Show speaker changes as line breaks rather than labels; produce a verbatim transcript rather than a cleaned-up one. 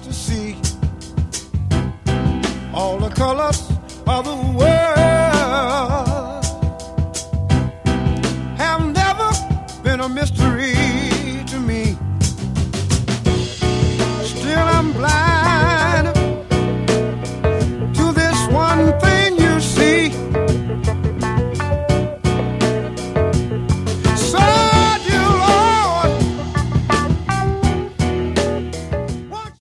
to see all the colors of the world. Have never been a mystery